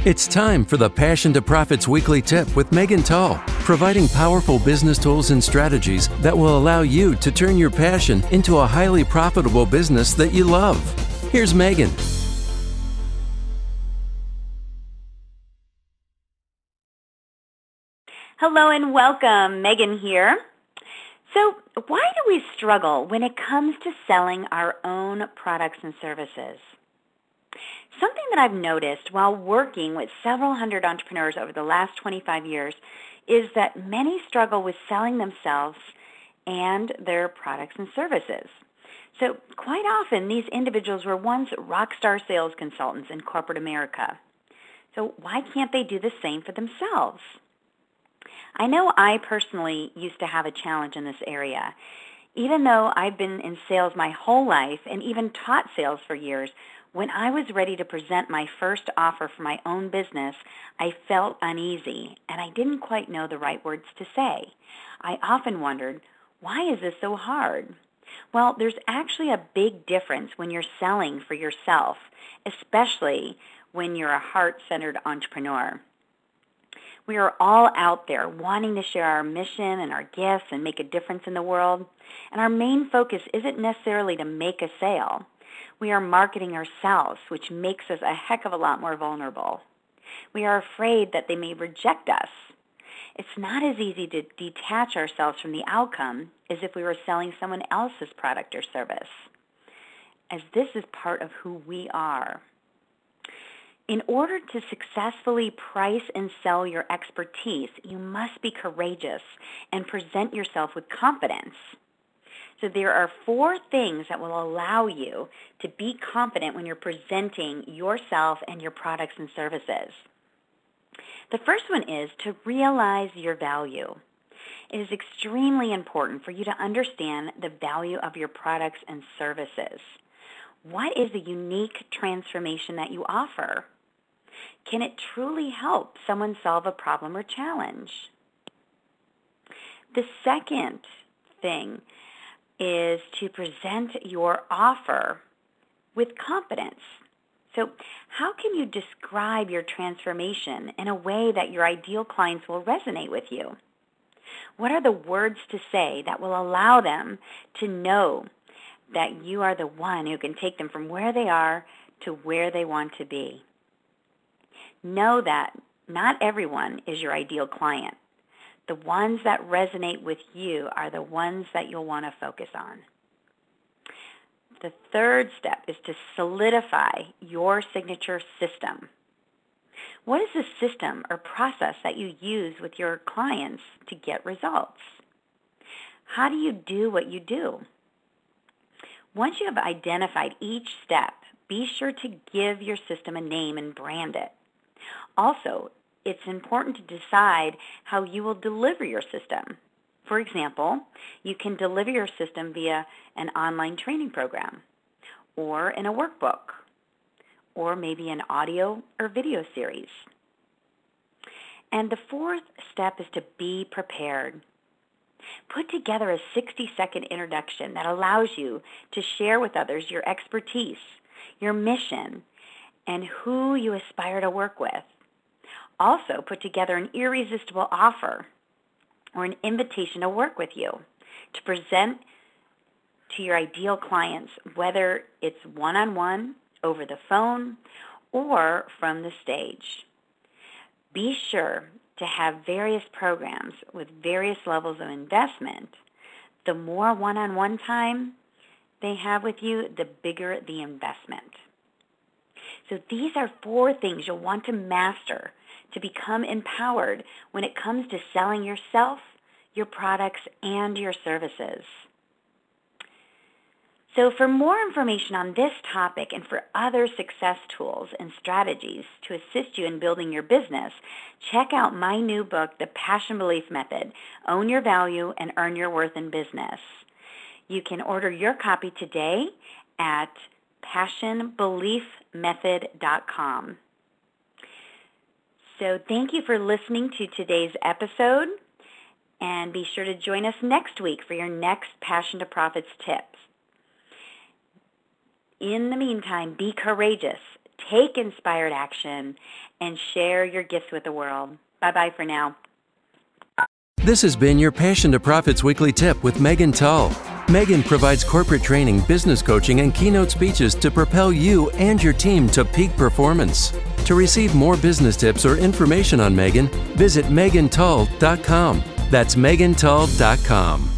It's time for the Passion to Profits Weekly Tip with Megan Tull, providing powerful business tools and strategies that will allow you to turn your passion into a highly profitable business that you love. Here's Megan. Hello and welcome. Megan here. So, why do we struggle when it comes to selling our own products and services? Something that I've noticed while working with several hundred entrepreneurs over the last 25 years is that many struggle with selling themselves and their products and services. So quite often, these individuals were once rock star sales consultants in corporate America. So why can't they do the same for themselves? I know I personally used to have a challenge in this area. Even though I've been in sales my whole life and even taught sales for years, when I was ready to present my first offer for my own business, I felt uneasy and I didn't quite know the right words to say. I often wondered, why is this so hard? Well, there's actually a big difference when you're selling for yourself, especially when you're a heart-centered entrepreneur. We are all out there wanting to share our mission and our gifts and make a difference in the world, and our main focus isn't necessarily to make a sale. We are marketing ourselves, which makes us a heck of a lot more vulnerable. We are afraid that they may reject us. It's not as easy to detach ourselves from the outcome as if we were selling someone else's product or service, as this is part of who we are. In order to successfully price and sell your expertise, you must be courageous and present yourself with confidence. So there are 4 things that will allow you to be confident when you're presenting yourself and your products and services. The first one is to realize your value. It is extremely important for you to understand the value of your products and services. What is the unique transformation that you offer? Can it truly help someone solve a problem or challenge? The second thing is to present your offer with confidence. So how can you describe your transformation in a way that your ideal clients will resonate with you? What are the words to say that will allow them to know that you are the one who can take them from where they are to where they want to be? Know that not everyone is your ideal client. The ones that resonate with you are the ones that you'll want to focus on. The third step is to solidify your signature system. What is the system or process that you use with your clients to get results? How do you do what you do? Once you have identified each step, be sure to give your system a name and brand it. Also, it's important to decide how you will deliver your system. For example, you can deliver your system via an online training program, or in a workbook, or maybe an audio or video series. And the fourth step is to be prepared. Put together a 60-second introduction that allows you to share with others your expertise, your mission, and who you aspire to work with. Also, put together an irresistible offer or an invitation to work with you to present to your ideal clients, whether it's one-on-one, over the phone, or from the stage. Be sure to have various programs with various levels of investment. The more one-on-one time they have with you, the bigger the investment. So these are 4 things you'll want to master to become empowered when it comes to selling yourself, your products, and your services. So for more information on this topic and for other success tools and strategies to assist you in building your business, check out my new book, The Passion Belief Method, Own Your Value and Earn Your Worth in Business. You can order your copy today at passionbeliefmethod.com. So thank you for listening to today's episode, and be sure to join us next week for your next Passion to Profits tips. In the meantime, be courageous. take inspired action, and share your gifts with the world. Bye-bye for now. This has been your Passion to Profits Weekly Tip with Megan Tull. Megan provides corporate training, business coaching, and keynote speeches to propel you and your team to peak performance. To receive more business tips or information on Megan, visit megantull.com. That's megantull.com.